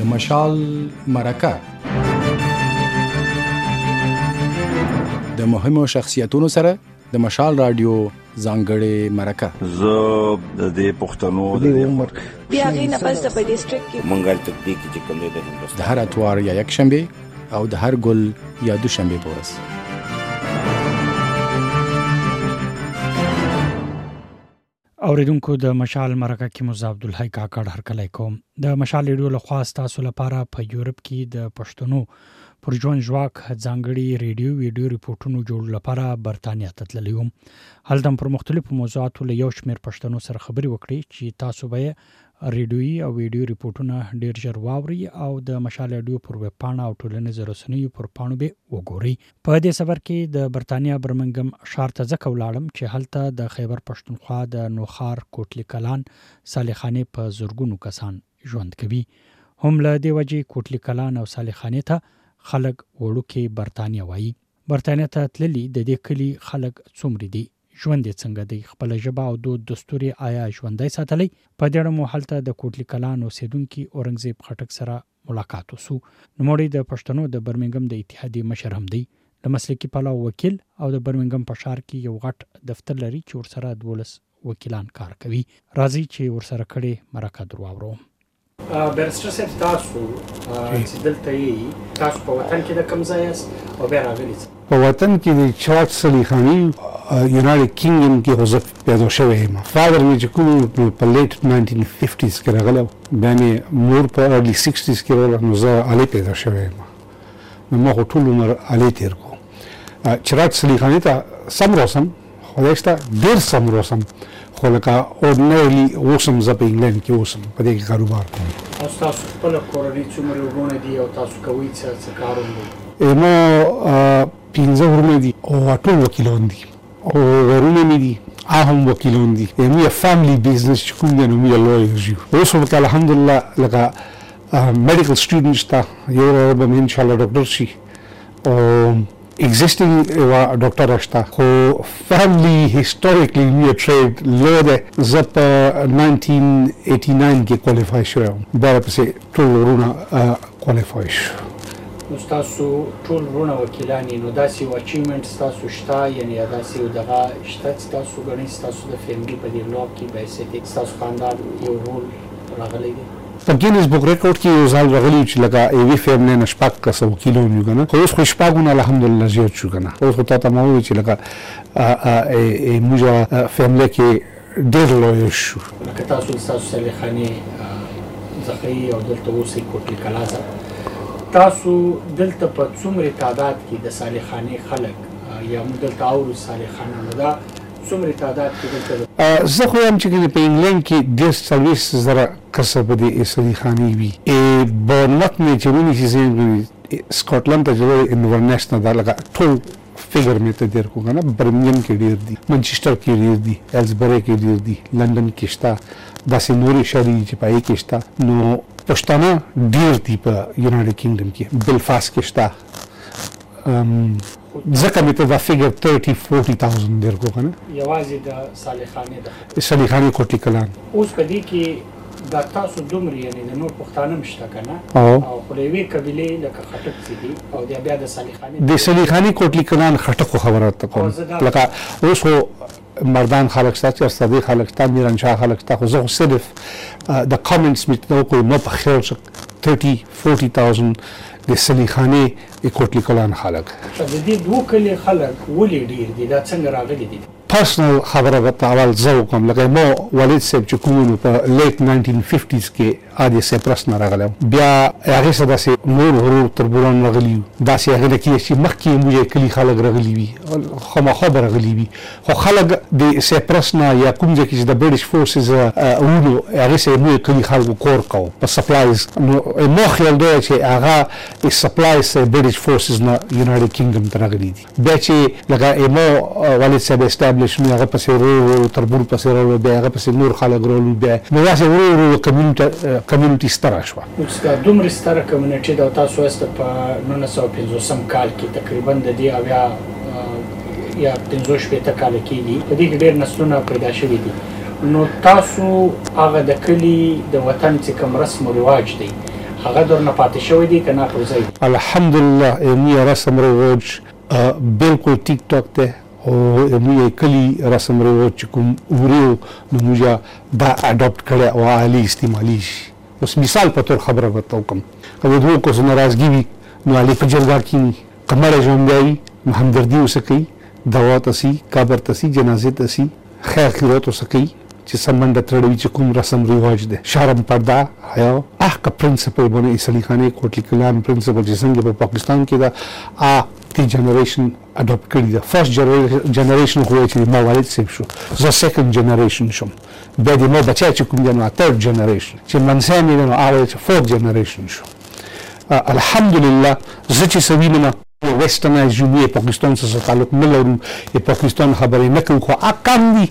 مشال مرکه د مهمو شخصیتونو سره د مشال رادیو ځانګړې مرکه زه د دې پښتنو د عمر بیا غي نه پس په ډیسټریکټ کې منګل تطبیق چې کوم دی د هندوستان د هر اتوار یا یک شنبه او د هر ګل یا دوشنبه په ورځ. اوریدونکو د مشال مرکه کې مزه عبدالحی کاکړ هرکلی کوم. د مشال ریډیو له خوا تاسو لپاره په یورپ کې د پښتنو پر ژوند ژواک ځانګړي ریډیو ویډیو ریپورتونو جوړ لپاره برتانیا ته تللی وم. هلته پر مختلفو موضوعاتو له یو شمېر پښتنو سره خبرې وکړې چې تاسو به ریډیوي او ویډیو ریپورتونه ډېر ژر واوري او د مشال ریډیو پر ویب پاڼه او ټولنیزو رسنیو پر پاڼو به وګورئ. په دې سفر کې د برتانیا برمنګم ښار ته ځکه ولاړم چې هلته د خیبر پښتونخوا د نوخار کوټلی کلان صالحخانې په زرګونو کسان ژوند کوي. هم له دې وجې کوټلی کلان او صالحخانې ته خلک وړوکې برتانیا وایي. برتانیا ته تللي د دې کلي خلک څومره دي، ژوند یې څنګه دی، خپل ژبه او دود دستور آیا ژوندۍ ساتلی. په دې اړه مو هلته د کوټلی کلان اوسیدونکي اورنګزیب خټک سره ملاقات وسو. نوموړی د پښتنو د برمنګم د اتحادیې مشر هم دی، د مسلکي پلوه وکیل او د برمنګم په ښار کې یو غټ دفتر لري چې ورسره 12 وکیلان کار کوي. راځي چې ورسره کړي مرکه درواورو. برسټر صاحب تاسو چې دلته یې تاسو په وطن کې د کوم ځای یاست او بیا راغلي؟ په وطن کې د چارټ صالحخانې یونایټډ کینګډم کې زه پیدا شوی یم. فادر مې چې کوم په لیټ 1950s کې راغلی، بیا مې مور په ارلی 60s کې راغله، نو زه علي پیدا شوی یم. نو ما خو ټول عمر علي تېر کړو. چارټ صالحخانې ته سم راسم، خدای شته ډېر سم راسم، خو لکه اورډینرلی اوسم زه په انګلند کې اوسم، په دې کې کاروبار کوم. تاسو خپل کورنۍ څومره وګونه دي او تاسو کوئ څه کارونه؟ ما 15 ورونه دي او ټول وکیلان دي او ورونه مې دي هم وکیلان دي. مې فامily business چې کوم دی نو مې لوی یو. اوس هم الحمدلله لکه medical students ته یو به ان شاء الله ډاکټر شي او existing ډاکټر اشته، خو family historically we trade law ده زه په 1989 کې qualify شوم، بیا پسې ټول ورونه qualify شو. نو تاسو ټول ورونه وکیلان نو داسې اچیومنټ تاسو شته، یعنی داسې دغه شته چې تاسو غواړئ تاسو د فیملی په دې لوب کې به تاسو خاندان یو رول راغلی دی؟ په ګینز بک ریکورډ کې یو ځل راغلی چې لکه ایوي فیملی نه شپږ کسه وکیلان یو کنه، خو اوس خو شپږونه الحمدلله زیات شو کنه. اوس خو تاسو ما وایي چې لکه موږ فیملی کې ډېر لوی شو. لکه تاسو صالحخانې ځخی او دلته اوسئ کوټلی کلان، تاسو دلته په څومره تعداد کې د صالحخانې خلک یا موږ دلته اورو صالحخانه نو دا څومره تعداد کې دلته؟ زه خو هم چې په انګلند کې 10-20,000 کسه په دې صالحخانې وي. بورنموث مې چې ونی چې سکاټلند ته جوړ انورنس نه دا لکه ټول فګر مې ته در کو کنه. برمنګم کې ډیر دي، منچستر کې ډیر دي، ایلزبری کې ډیر دي، لندن کې شته، داسې نورې شهرې چې پای کې شته. نو پښتانه ډیر دي په یونایټډ کینګډم کې، بلفاست کې شته. ځکه مې ته دا فګر 30-40,000 در کو کنه یوازې د صالحخانې د صالحخانې کوټلی کلان. اوس په دې کې دا تاسو دومره یعنی د نور پښتانه مشته کنه او خپلوي قبيله لکه خټک دي او بیا د صالحخانې کوټلی کلان خټک خبره ته کوم. لکه اوس مردان خلک ساتي، استادي خلک ساتي، میرانشاه خلک ساتي، خو زه صرف د کامنټس مې ته کوم نه په خیر 30-40,000 د صالحخانې کوټلی کلان خلک. د دې دوه کلی خلک ولې ډیر دي؟ دا څنګه راغلي دي؟ پرسنل خبره به اول زه کوم. لکه ما والد صاحب چې کوم په لیټ 1950s کې عادي سپرس نه راغلم، بیا هغه څه داسې نور ورور تربوران راغلی، داسې هغه کې چې مخکې موږ کلی خلک راغلي وي، خو ما خبر راغلي وي، خو خلک د سپرس نه یا کوم ځای کې د برټش فورسز ورو هغه څه موږ کلی خلکو کور کو په سپلایز. نو ما خیال دی چې هغه سپلایز برټش فورسز نه یونایټډ کینګډم ته راغلي دي. بیا چې لکه ما والد صاحب اسټابلیش نو هغه پسې ورو تربور پسې ورو، بیا هغه پسې نور خلک ورو، بیا نو داسې ورو کمیونټي ستاره شوه. دا دومره ستاره کمیونټي دا تاسو واست په 1950 کال کې تقریبا د دې یا 15 کال کې دي، په دې کې ډېر نسلونه پیدا شوي دي. نو تاسو هغه د کلی د وطن چې کوم رسم او رواج دی هغه درنه پاتې شوی دی کنه پرځای الحمدلله مو رسم رواج بالکل ټیک ټاک ته او مو کلی رسم رواج چې کوم وریو نو موږ دا اډاپټ کړی او عالی استعمالي شي. اوس مثال په تور خبره وته کوم کله دوه کو ناراضګي وي نو علي په جرګه کې کمره ژوندۍ همدردي وسکي دوا تسي قبر تسي جنازه تسي خیر خیرات وسکي چې سمند ترړوي چې کوم رسم رواج ده شرم پردا حیا احق پرنسپل باندې اسلی خانه کوټلی کلام پرنسپل چې څنګه په پاکستان کې دا تی جنریشن اډاپټ کړی دا فرست جنریشن خو چې ما والد سیب شو زه سیکنډ جنریشن شم بیا د مو بچا چې کوم جنو تھرد جنریشن چې منځه مې نو اوله چې فورث جنریشن شو. الحمدلله زه چې سوینم ویسټرنایز جمهوریت پاکستان سره تعلق نه لرم پاکستان خبرې نه کوم خو اقام دي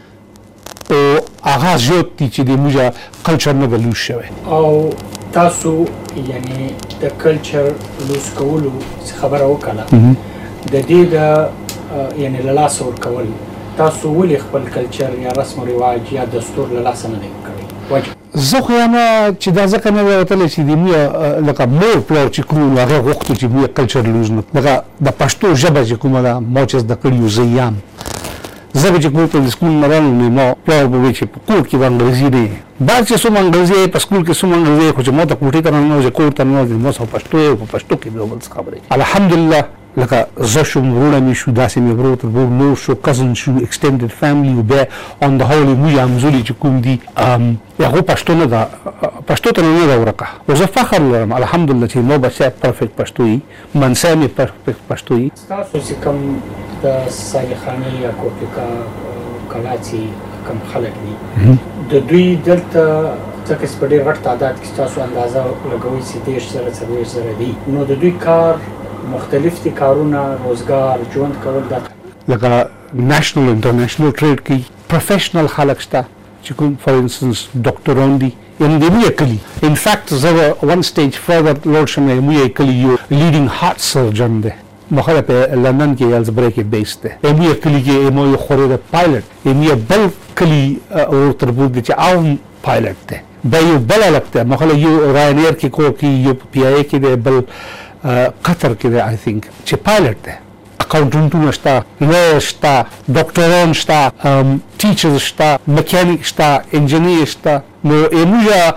او هغه ځوت چې د موږ کلچر نه بلوش شوی او تاسو یعنی د کلچر لوس کولو خبره وکړه د دې د یعنی لاس ور کول تاسو ولې خپل کلچر یا رسم او رواج یا دستور لاس نه کړی وجه زه خو یم چې دا ځکه نه وتل چې د موږ لکه مور پلار چې کوم هغه وخت چې موږ کلچر لوز نه لکه د پښتو ژبه چې کومه دا مو چې د کړیو زیام زه چې کوم په سکول مرانو نه ما پلار به چې په کور کې انګریزي دی دا چې سم انګریزي په سکول کې سم انګریزي خو چې مو ته کوټې ته نه کور ته نه مو سره پښتو کې به ول خبره الحمدلله لکه زه شو ورونه می شو داسې می ورو تر ورو نور شو کزن شو ایکسټندډ فیملی او به اون د هول مو یم زولي چې کوم دي هغه پښتو نه دا پښتو ته نه ورکه او زه فخر لرم الحمدلله چې مو بچا پرفیکټ پښتو یې منسه می پرفیکټ پښتو یې تاسو چې کوم د صالحانه یا کوټکا کلاچی کم خلک دي د دوی دلته څنګه سپډیر غټ تعداد کې تاسو اندازه لګوي چې دیش سره څلور سره دي نو د دوی کار مختلف دي کارونه روزګار ژوند کول د لکه نېشنل انټرنیشنل ټریډ کې پروفیشنل خلک شته چې کوم فور انستنس ډاکټران دي ان د موږ کلی ان فیکټ زه ون سټیج فردر لوړ شم موږ کلی یو لیډینګ هارت سرجن دی مخاله په لندن کې یالز بریک بیس ده موږ کلی کې موږ خوري د پایلټ موږ بل کلی او تربور دي چې عام پایلټ ده دا یو بل لکته مخاله یو راینیر کې کو کې یو پی آی کې ده بل قطر کې ده آی ثینک چې پایلټ ده اکاونټنټونه شته لویر شته ډاکټران شته ټیچرز شته میکانیک شته انجینیر شته نو موږ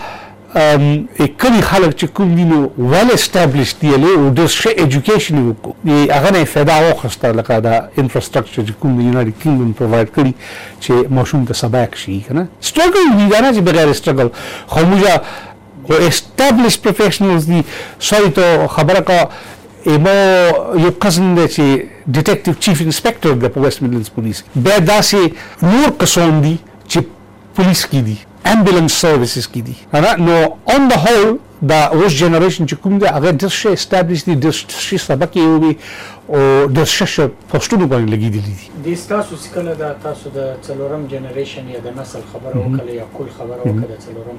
کلی خلک چې کوم دي نو ول اسټابلیش دی له د ش ایجوکیشن وکړي هغه نه فایده واخیسته لکه دا انفراستراکچر چې کوم دی یونایټډ کینګډم پروواید کړي چې ماشوم ته سبق شي کنه سټرګل دی نه چې بغیر سټرګل خو موږ اسټابلیش پروفیشنلز دي سوري ته خبره کا ایمو یو کزن دی چې ډیټیکټیو چیف انسپیکټر د ویسټ میډلنډز پولیس به داسې نور کسان دي چې پولیس کې دي ambulance services کی دي نو on the whole دا اوس جنریشن چې کوم دی هغه د شي established دي د شي سبق یو وي او د شش پښتون باندې لګیدلی دي د تاسو څخه دا تاسو د څلورم جنریشن یا د نسل خبره وکړه یا کل خبره وکړه څلورم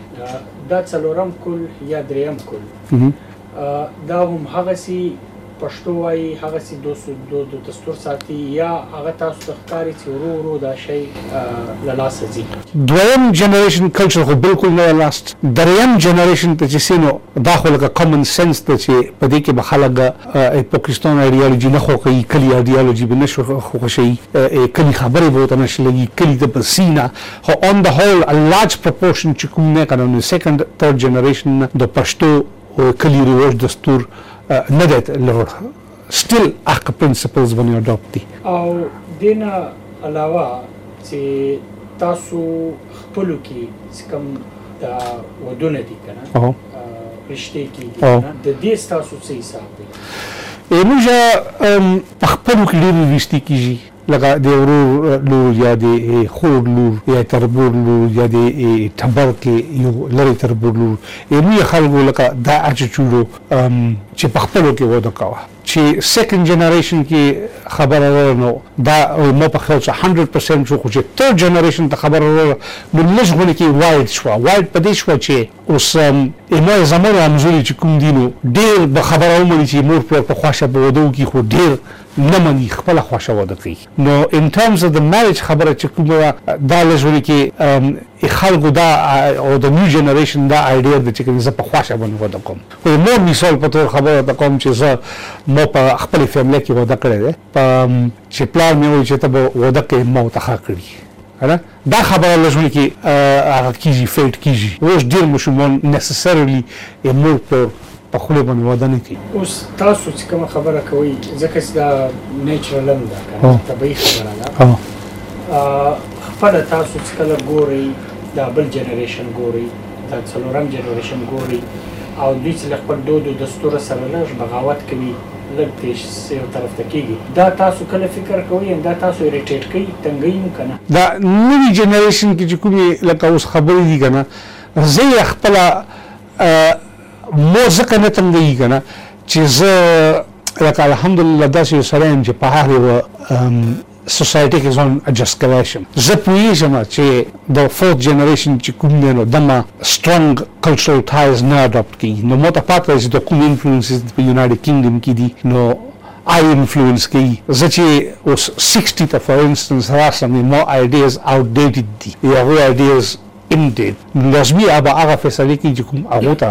کل دا څلورم کل یا دریم کل دا هم هغه سي پښتو وايي هغه سي د دستور ساتي یا هغه تاسو د ښکاری چې ورو دا شی لاس ځي دویم جنریشن کلچر خو بالکل نه لاست دریم جنریشن ته چې سينو داخله کا کامن سنس ته چې په دې کې به خلک پاکستان ایډیالوژي نه خو کوي کلی ایډیالوژي به نشو خو شي کلی خبره به ته نشلږي کلی د پسینا خو on the whole a large proportion چې کوم نه کنه second third generation د پښتو او کلی رواج دستور نه ده لور still اخ principles باندې adopt دي او دینه علاوه چې تاسو خپل کې کوم دا ودونه دي کنه رشتې کې د دې تاسو څه حساب دی موږ خپل کې ډېر رشتې کیږي لکه د ورور لور یا د خور لور یا تربور لور یا د ټبر کې یو لری تربور لور موږ خلکو لکه دا اچچولو چې په خپل کې ودا کاوه چې سیکنډ جنریشن کې خبره ورنو دا مو په خیال 100% شو چې تھرد جنریشن ته خبره ورنو نو لږونه کې وایډ شو وایډ په دې شو چې اوس ایمه زموږ امزوري چې کوم دینو ډېر به خبره ومني چې مور په خوښه به ودو کې خو ډېر نه مني خپل خوښه وده کوي نو ان ټرمز اف د میریج خبره چې کومه دا لږونه کې خلکو دا او د نیو جنریشن دا ایډیا د چې زه په خواشه باندې واده کوم خو مور مثال په تور خبره ته کوم چې زه مو په خپل فیملی کې واده کړی دی چې پلار مې وایي چې ته به واده کوې ما ته ښه کړي دا خبره لږ کې هغه کېږي فیټ کېږي اوس ډېر ماشومان نیسسرلی مور پلار په خوله باندې واده نه کوي اوس تاسو چې کومه خبره کوئ ځکه چې دا نیچرل هم ده که نه طبیعي خبره ده خپله تاسو چې کله ګورئ دا بل جنریشن ګورئ دا څلورم جنریشن ګورئ او دوی چې له خپل دود او دستوره سره لږ بغاوت کوي لږ تیز یو طرف ته کېږي دا تاسو کله فکر کوئ دا تاسو اریټیټ کوي تنګوي هم که نه دا نوي جنریشن کې چې کومې لکه اوس خبرې دي که نه زه یې خپله مو ځکه نه تنګوي که نه چې زه لکه الحمدلله داسې یو سړی یم چې په هر یوه سوسایټي کې ځان اډجسټ کولی شم زه پوهېږم چې د فورث جنریشن چې کوم دی نو دمه سترونګ کلچرل ټایز نه اډاپټ کوي نو ما ته پاته ده چې د کوم انفلوئنسز په یونایټډ کینګډم کې دي نو آی انفلوئنس کوي زه چې اوس 60 ته فار انسټنس راسم ما آیډیاز آوټ ډیټډ دي یا هغوی آیډیاز انډیډ لازمي به هغه فیصلې کوي چې کوم هغو ته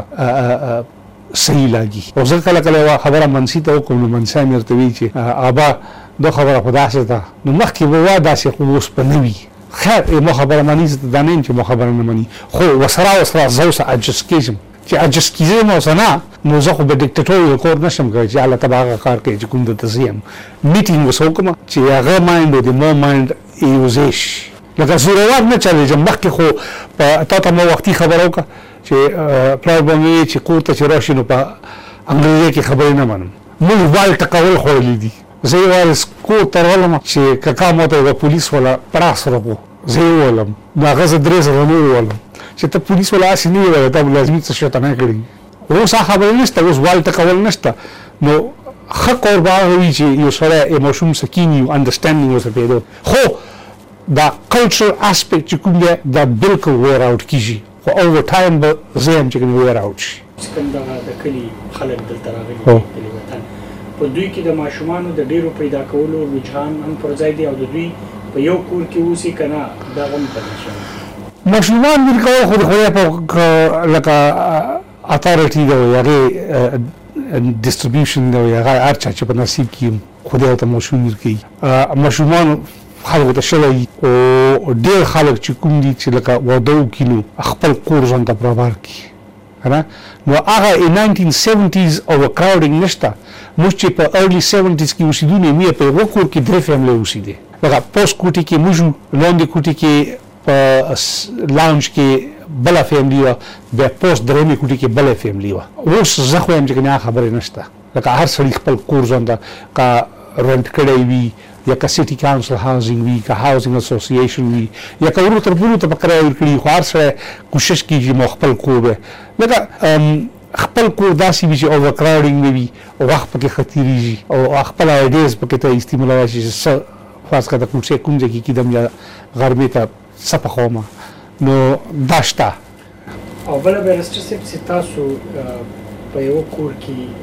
صحیح لګي او زه کله کله خبره منسي ته وکړم نو منسي مې ورته وایي چې ابا دا خبره په داسې ده نو مخکې به وا داسې خو اوس په نه وي خیر ما خبره مني زه دا نه یم چې ما خبره نه مني خو ورسره زه اوس اډجسټ کېږم چې اډجسټ کېږم اوس نه نو زه خو به ډیکټیټوریل کور نشم کولی چې هلته به هغه کار کوي چې کوم دلته زه یم میټینګ اوس وکړم چې هغه مایند او د ما مایند یوځای شي لکه زورور نه چلېږم مخکې خو تا ته ما وختي خبره وکړه چې پلار به مې وایي چې کور ته چې راشي نو په انګریزي کې خبرې نه منم موږ وال ټکول خوړلي دي زه یې وایي کور ته راغلم چې کاکا ما ته د پولیس والا پړاس راغو زه یې وویلم نو هغه زه 3 زره نور وویلم چې ته پولیس والا هسې نه ویلی تا به لازمي څه شی ته نه کړي اوس هغه خبرې نشته اوس وال ټکول نشته نو ښه کور به هغه وي چې یو سړی یو ماشوم سکین وي انډرسټینډینګ ورسره پیدا خو دا کلچرل اسپیکټ چې کوم دی دا بالکل ویر آوټ کېږي خو اوور ټایم به زه یم چې کوم ویر آوټ شي چې کوم دغه د کلي خلک دلته راغلي کلي وطن په دوی کې د ماشومانو د ډېرو پیدا کولو رجحان هم پر ځای دی او د دوی په یو کور کې اوسي که نه دغه هم پدې شوی ماشومان ویل کول خو د خدای په لکه اتارټي دی او هغې ډسټریبیوشن دی او هغه هر چا چې په نصیب کې خدای ورته ماشوم ورکوي ماشومان خلکو ته شوی او ډېر خلک چې کوم دي چې لکه واده وکړي نو خپل کور ځان ته برابر کړي نو هغه 1970s overcrowding نشته موږ چې په early 70s کې اوسېدو نو مې په یوه کور کې 3 فیملی اوسېدې لکه پوسټ کوټې کې موږ لاندې کوټې کې په لاونج کې بله فیملی وه بیا پوسټ درېیمې کوټې کې بله فیملی وه اوس زه خو یم چې کنه خبرې نشته لکه هر سړي خپل کور ځان ته که رنټ کړی وي یا که سټي کاونسل هاوزینګ وي که هاوزینګ اسوسییشن وي یا که ورو تر ورو ته په کرایه ورکړي خو هر سړی کوشش کېږي مو خپل کور وی لکه خپل کور داسې وي چې اوورکراوډینګ نه وي وخت پکې ښه تېرېږي او خپل آیډیز پکې ته استعمالولی شي چې څه فرض کړه د کوڅې کوم ځای کې کېدم یا غرمې ته څه پخومه نو دا شته او بله بیرسټر صاحب چې تاسو په یوه کور کې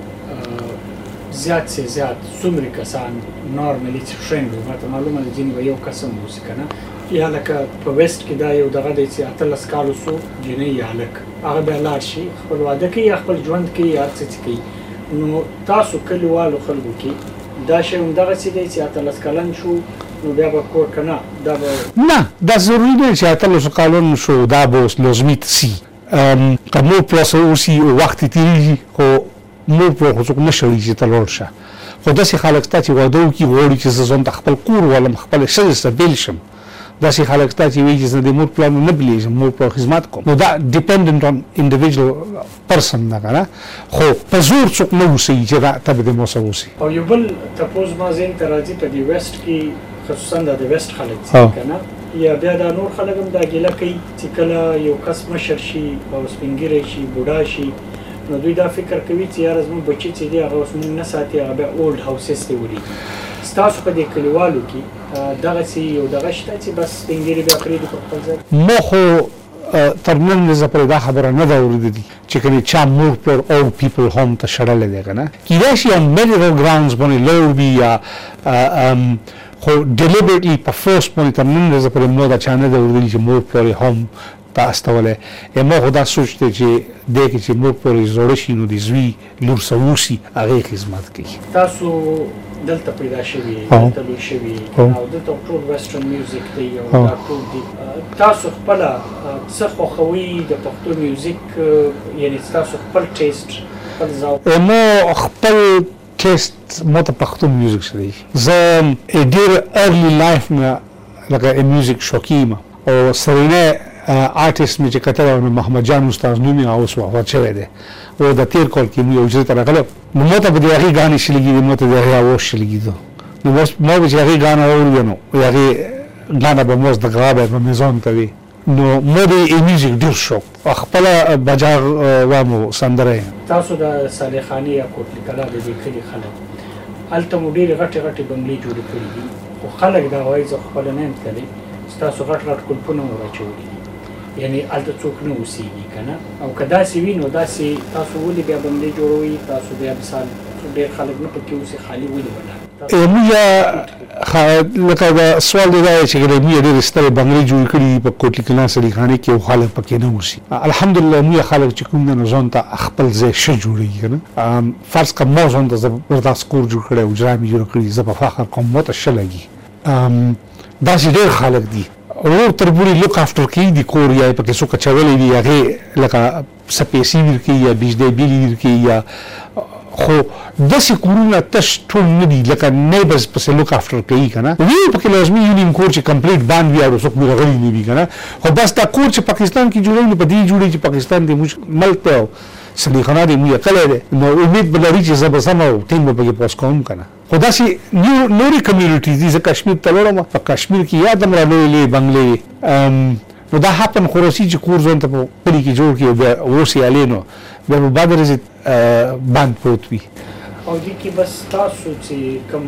زیات سے زیات څومره کسان نارملی چې فرینډ وو ماته معلومه ده ځینې به یو کس هم اوسي که نه یا لکه په ویسټ کې دا یو دغه دی چې 18 کالو سو جنۍ یا هلک هغه بیا لاړ شي خپل واده کوي یا خپل ژوند کوي یا هر څه چې کوي نو تاسو کلیوالو خلکو کې دا شی همدغسې دی چې 18 کلن شو نو بیا به کور که نه دا به نه دا ضروري دی چې 18 کلن شو دا به اوس لازمي سي که مور پلار سره اوسي وخت یې تېرېږي خو مور پلار خو څوک نه شړي چې ته لاړ شه خو داسې خلک شته چې واده وکړي غواړي چې زه ځان ته خپل کور ولم خپلې ښځې سره بېل شم داسې خلک شته چې وایي چې زه د مور پلار نه بېلېږم مور پلار خدمت کوم نو دا ډیپینډنټ آن انډیویژوال پرسن ده که نه خو په زور څوک نه اوسوي چې ته به د ما سره اوسي او یو بل تپوس ما ذهن ته راځي په دې ویسټ کې خصوصا دا د ویسټ خلک چې که نه یا بیا دا نور خلک هم دا ګیله کوي چې کله یو کس مشر شي او سپین ږیری شي بوډا شي نو دوی دا فکر کوي چې یاره زموږ بچي چې دی هغه اوس موږ نه ساتي هغه بیا اولډ هاوسز ته ولیږي ستاسو په دې کلیوالو کې دغسې یو دغه شته چې بس سپین ږیري بیا پرېږدي په خپل ځای ما خو تر نن ورځې پورې دا خبره نه ده اورېدلې چې کنې چا مور پلار اولډ پیپل هوم ته شړلی دی که نه کیدای شي میډیکل ګراونډز باندې لوړ وي یا خو ډیلیبریټلی په فورس باندې تر نن ورځې پورې ما دا چا نه ده اورېدلي چې مور پلار یې هم تا استولې ما خدا سوچته چې د کې چې موږ پر زوړ شي نو د زوی لور سووسی هغه خدمت کوي. تاسو دلته پیدا شوي دلته لوی شوي او دلته ټول ویسټرن میوزیک دی او دا ټول دی. تاسو خپل څه خوښوي د پښتو میوزیک یعنی تاسو خپل ټیسټ خپل ذوق؟ ما خپل ټیسټ مو ته پښتو میوزیک شری زه ډیر ارلی لایف نه لکه میوزیک شوکیم او سرینه آرټیست مې چې کتل محمد جان استاد نومي اوس وفات شوی دی او د تیر کال کې مې یو ځای ته راغلی نو ما ته به د هغې غانې شلګي دي ما ته د هغې اواز شلګي ده نو بس ما به چې هغې غانه واوري نو هغې غانه به مو زده کوه به مې ځان ته وي نو ما د میوزیک ډېر شوق خپله بجاغ وامو سندره یم. تاسو د صالح خانې یا کوټلي کلا د دې کلي خلک هلته مو ډېرې غټې غټې بنګلې جوړې کړي دي خو خلک دا وایي زه خپله نه یم تللی ستاسو غټ غټ کلپونه مو راچولي دي یعنی هلته څوک نه اوسېږي که نه او که داسې وي نو داسې تاسو ولې بیا بنګلې جوړوئ تاسو بیا مثال ډېر خلک نه پکې اوسي خالي ولې ولاړ موږ لکه دا سوال دی دا چې موږ ډېرې سترې بنګلې جوړې کړي دي په کوټلي کلا صالح خانې کې او خلک پکې نه اوسي الحمدلله موږ خلک چې کوم دی نو ځان ته خپل ځای ښه جوړوي که نه فرض کړه ما ځان ته زبردست کور جوړ کړی او اجرا مې جوړه کړي زه په فخر کوم ما ته ښه لګي داسې ډېر خلک دي ورور تربوري لوک افټر کوي د کور یا پکې څوک اچولی وي هغې لکه څه پیسې ورکوي یا بجلی بیل ورکوي یا خو داسې کورونه تش ټول نه دي لکه نیبرز پسې لوک افټر کوي که نه وي پکې لازمي یو نیم کور چې کمپلیټ باند وي او څوک مې راغلی نه وي که نه خو بس دا کور چې پاکستان کې جوړوي نو په دې جوړوي چې پاکستان دی موږ ملک دی او صالح خانه دی موږ کلی دی نو امید به لري چې زه به ځم او ټیم به پکې پوس کوم که نه خو داسې نورې کمیونټیز دي زه کشمیر ته لاړم په کشمیر کې یادم را لویې لویې بنګلې نو دا حپن خو راسي چې کور ځان ته په کلي کې جوړ کړي او بیا اوسې هلې نو بیا به بعد ورځې بند پروت وي او دې کې بس تاسو چې کوم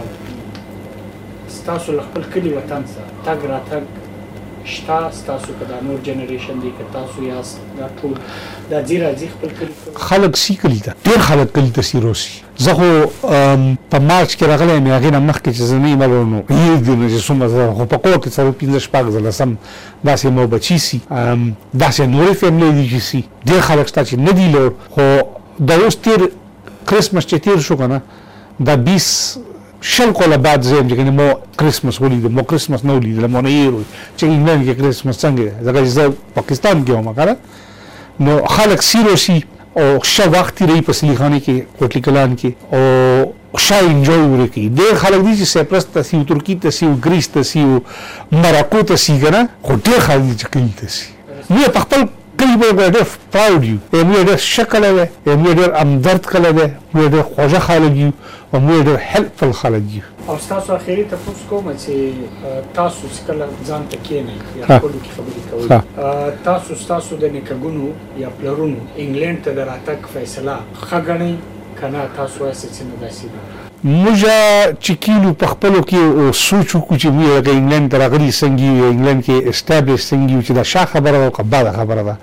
ستاسو له خپل کلي وطن څخه تګ راتګ شته ستاسو که دا نور جنریشن دی که تاسو یاست دا ټول دا ځي راځي خپل کلي خلک سی کلي ته ډېر خلک کلي ته سی روسي زه خو په مارچ کې راغلی یم هغې نه مخکې چې زه نه یم نو هېږدي نه چې څومره زه خو په کور کې څلور پنځه شپږ ځله سم داسې مو بچي سي داسې نورې فیملی دي چې سي ډېر خلک شته چې نه دي لور خو دا اوس تېر کرسمس چې تېر شو که نه دا 20 کاله بعد زه یم چې کنې ما کرسمس ولیدم ما کرسمس نه ولیدلم ما نه هېر چې انګلند کې کرسمس څنګه دی ځکه چې زه پاکستان کې وم که نه نو خلک سیروسي او ښه وخت تېروي په صالح خانې کې کوټلي کلان کې او ښه انجوی ورکوي ډېر خلک دي چې سیپرس ته سي او ترکي ته سي او ګریس ته سي او مراکو ته سي که نه خو ډېر خلک دي چې کلي ته سي موږ په خپل کلي باندې ډېر پراوډ یو موږ ډېر ښه کلی دی موږ ډېر همدرد کلی دی موږ ډېر خوږه خلک یو او موږ ډېر هیلپفل خلک یو او ستاسو اخري تپوس کوم چې تاسو چې کله ځان ته کښېنئ یا خپلو کې خبرې کوئ تاسو ستاسو د نیکهګونو یا پلرونو انګلینډ ته د راتګ فیصله ښه ګڼئ که نه تاسو وایاست چې نه داسې ده موږ چې کینو په خپلو کې سوچ وکړو چې موږ لکه انګلینډ ته راغلي څنګه یو انګلینډ کې اسټابلیش څنګه یو چې دا ښه خبره ده او که بده خبره ده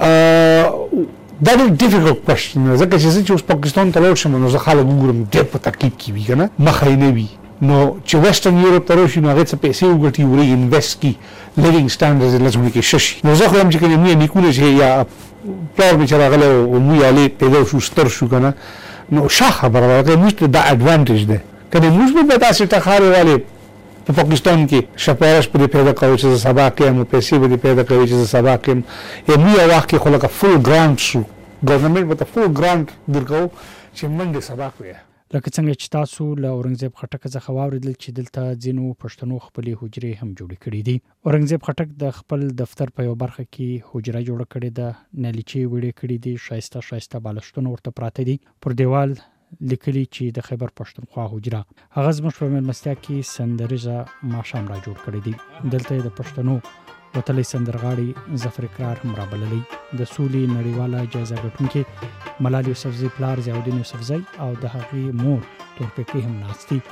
دا ډېر ډیفیکلټ کوېشن ده ځکه چې زه چې اوس پاکستان ته لاړ شم نو زه خلک وګورم ډېر په تکلیف کې وي که نه مخه یې نه وي نو چې ویسټرن یورپ ته راشي نو هغې څه پیسې وګټي ورې انویسټ کړي لیوینګ سټانډرډز یې لږ کې ښه شي نو زه خو یم چې که موږ نیکونه چې یا پلار مې چې راغلی او موږ هلې پیدا شو ستر شو که نه نو ښه خبره ده که موږ ته دا اډوانټیج ده که نه موږ به داسې ټخارې والې په پاکستان کې شپارش به دې پیدا کوو چې زه سبا کړم او پیسې به دې پیدا کوي چې زه سبا کړم موږ یو وخت کې خو لکه فل ګرانټ شو ګورنمنټ به ته فل ګرانټ درکوو چې منډې سبا کړو لکه څنګه چې تاسو له اورنګزیب خټک څخه واورېدل چې دلته ځینو پښتنو خپلې حجرې هم جوړې کړې دي اورنګزیب خټک د خپل دفتر په یو برخه کې حجره جوړه کړې ده نلیچې وړې کړې دي ښایسته بالښتونه ورته پراته دي پر دیوال لیکلي چې د خیبر پښتونخوا حجره هغه زموږ په مېلمستیا کې سندریزه ماښام را جوړ کړی دی دلته د پښتنو وتلی سندرغاړي ظفر اقرار هم رابللی د سولې نړیواله جایزه ګټونکي ملال یوسفزي پلار ضیاءالدین یوسفزي او د هغې مور تورپیکۍ هم ناست دي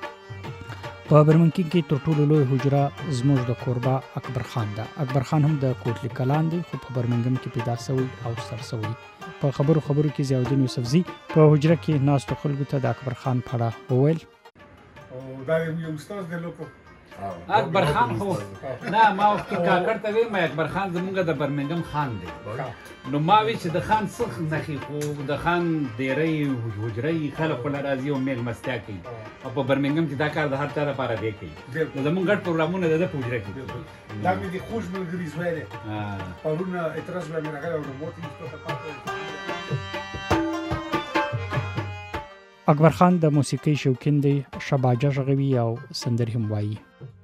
په برمنګټن کې تر ټولو لوی حجره زموږ د کوربه اکبر خان ده اکبر خان هم د کوټلي کلان دی خو په برمنګټن کې پیدا شوی او ستر شوی په خبرو کې ضیاءالدین یوسفزي په حجره کې ناستو خلکو ته د اکبر خان په اړه وویل او دا یو استاد دی لوکو اکبر خان خو نه ما وخت کاکړ ته ویم اکبر خان زمونږ د برمنګم خان دی نو ما وی چې د خان څخ نخي خو د خان ډیرې حجرې خلک ول راځي او میل مستیا کوي او په برمنګم کې دا کار د هر چا لپاره دی کوي زمونږ ګډ پروګرامونه د حجره کې دا مې د خوش ملګری زویل پرونه اعتراض به مې راغلی او موټی ته پاتې اکبر خان د موسیقۍ شوقین دی شباجه ژغوي او سندرې هم وایي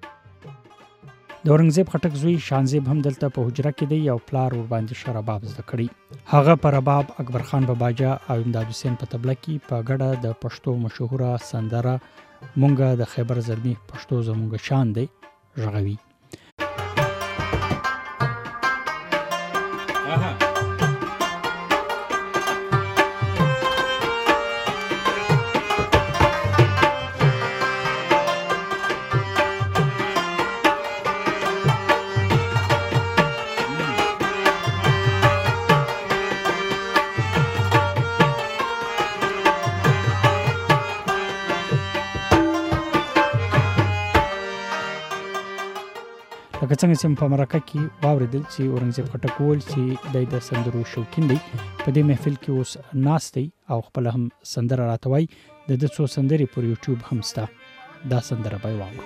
د اورنګزیب خټک زوی شانزیب هم دلته په حجره کې دی او پلار ور باندې شراباب زده کړی هغه پر رباب اکبر خان باباجا او امداد حسین په تبله کې په ګډه د پښتو مشهوره سندره مونږه د خیبر زلمی پښتو زمونږ شان دی ژغوي لکه څنګه چې په مرکه کې واوریدل چې اورنګزیب خټک وویل چې د سندرو شوقین دی په دې محفل کې اوس ناست دی او خپل هم سندره راته وایي د ده څو سندرې پر یوټیوب هم شته دا سندره به یې واورو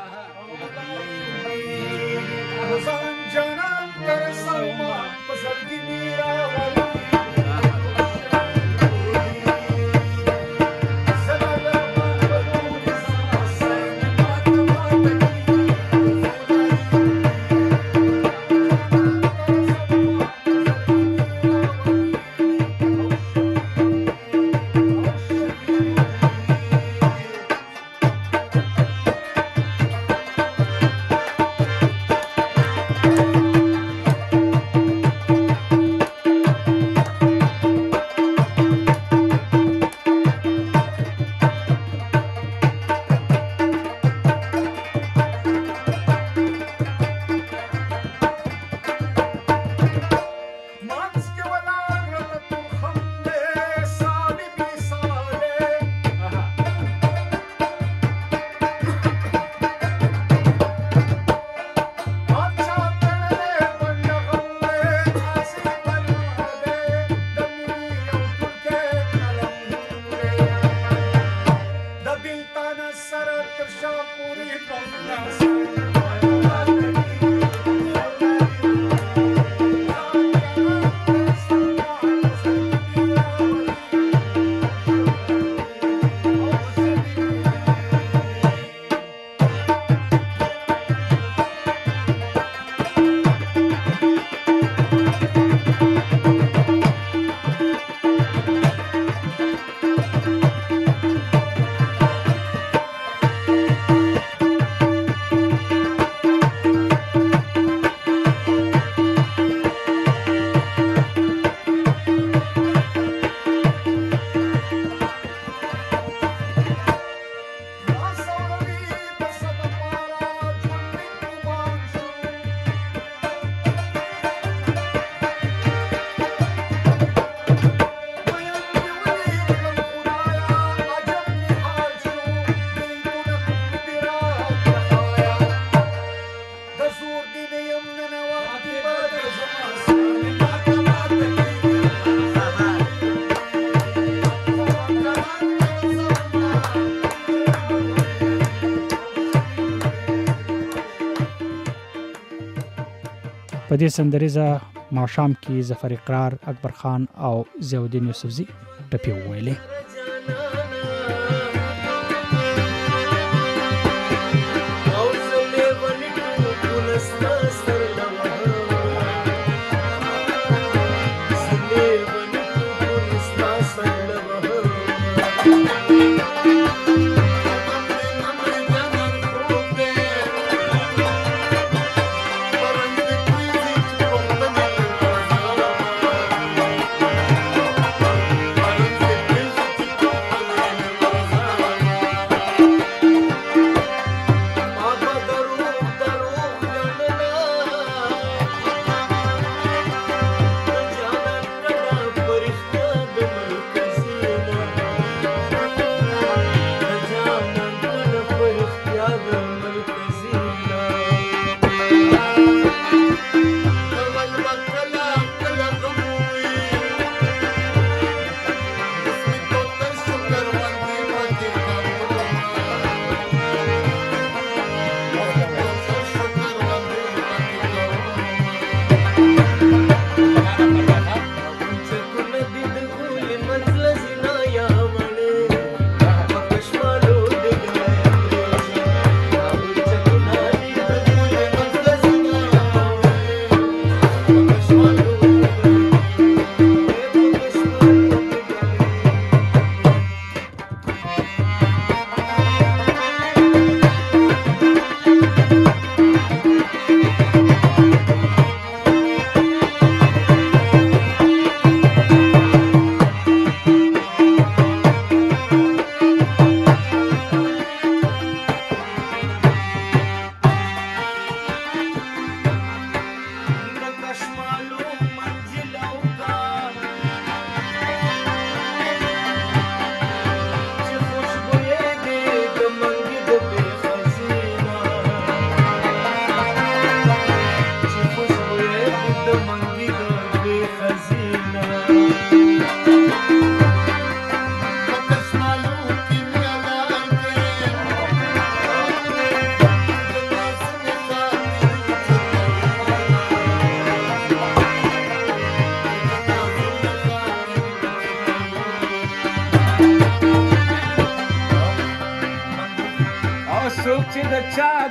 په دې سندریزه ماښام کې ظفر اقرار اکبر خان او ضیاءالدین یوسفزي ټپې وویلې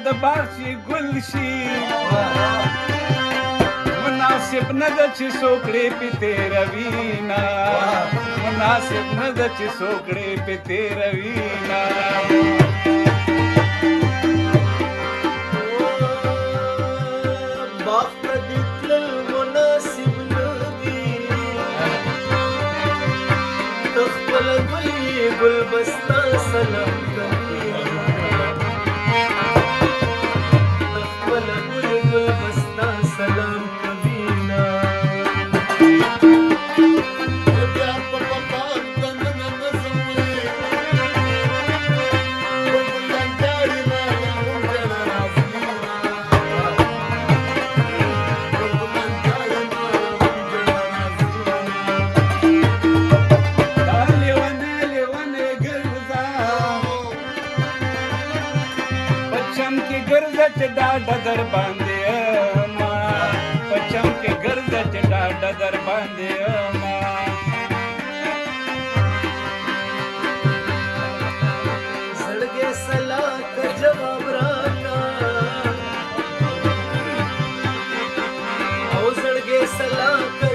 د باغ چې ګل شي مناسب نه ده چې څوکړې پې تېروينه مناسب نه ده چې څوکړې پې تېروينه باغ ته دې تلل مناسب نه دي ته خپله ګل یې ګل بستا سلام کوي ته خپله ګل یې ګل بستا سلام کوي نه بیا په باغ ته ننه نظم وي ګلان جاړي ما هم جلا راځي چې ډاډه در باندې ما پچم کې ګرځه چې ډاډه در باندې ما زړګې سلا کا جواب راکا او زړګې سلا کا